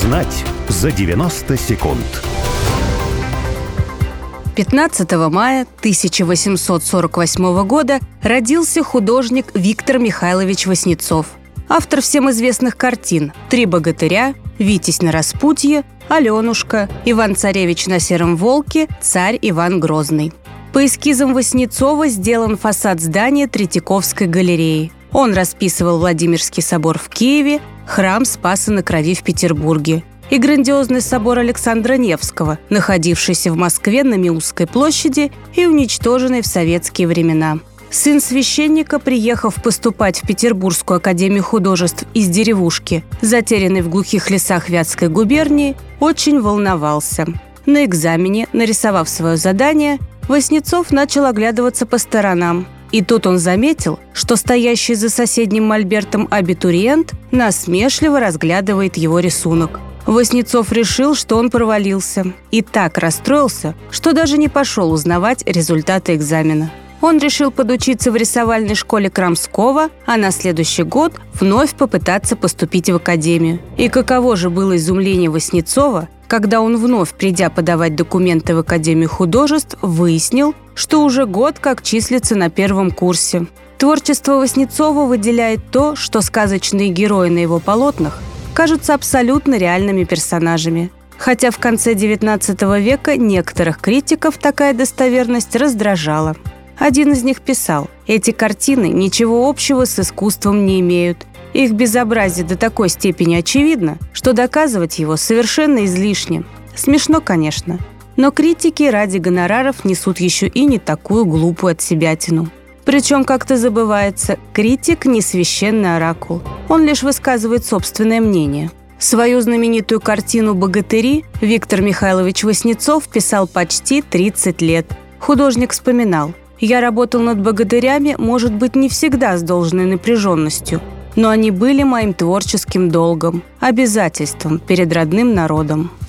Узнать за 90 секунд. 15 мая 1848 года родился художник Виктор Михайлович Васнецов. Автор всем известных картин «Три богатыря», «Витязь на распутье», «Аленушка», «Иван-царевич на сером волке», «Царь Иван Грозный». По эскизам Васнецова сделан фасад здания Третьяковской галереи. Он расписывал Владимирский собор в Киеве, храм Спаса на Крови в Петербурге и грандиозный собор Александра Невского, находившийся в Москве на Миусской площади и уничтоженный в советские времена. Сын священника, приехав поступать в Петербургскую академию художеств из деревушки, затерянной в глухих лесах Вятской губернии, очень волновался. На экзамене, нарисовав свое задание, Васнецов начал оглядываться по сторонам. И тут он заметил, что стоящий за соседним мольбертом абитуриент насмешливо разглядывает его рисунок. Васнецов решил, что он провалился, и так расстроился, что даже не пошел узнавать результаты экзамена. Он решил подучиться в рисовальной школе Крамского, а на следующий год вновь попытаться поступить в академию. И каково же было изумление Васнецова, когда он, вновь придя подавать документы в Академию художеств, выяснил, что уже год как числится на первом курсе. Творчество Васнецова выделяет то, что сказочные герои на его полотнах кажутся абсолютно реальными персонажами. Хотя в конце XIX века некоторых критиков такая достоверность раздражала. Один из них писал: «Эти картины ничего общего с искусством не имеют. Их безобразие до такой степени очевидно, что доказывать его совершенно излишне». Смешно, конечно, но критики ради гонораров несут еще и не такую глупую отсебятину. Причем, как-то забывается, критик не священный оракул. Он лишь высказывает собственное мнение. Свою знаменитую картину «Богатыри» Виктор Михайлович Васнецов писал почти 30 лет. Художник вспоминал: «Я работал над богатырями, может быть, не всегда с должной напряженностью, но они были моим творческим долгом, обязательством перед родным народом».